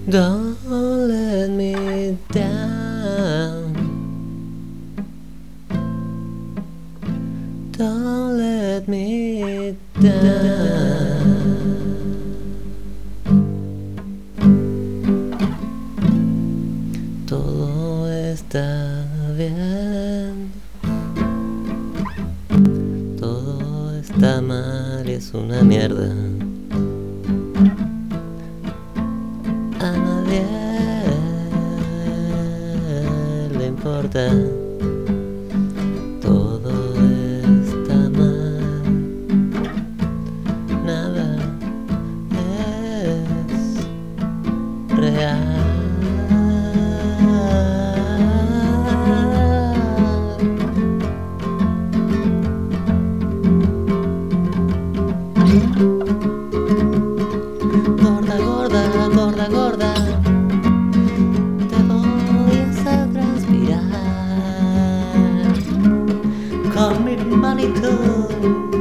Don't let me down. Don't let me down. Todo está bien. Todo está mal y es una mierda. A nadie le importa. Todo está mal. Nada es real. Gorda, gorda, gorda, gorda, te voy a hacer transpirar con mi magnitud.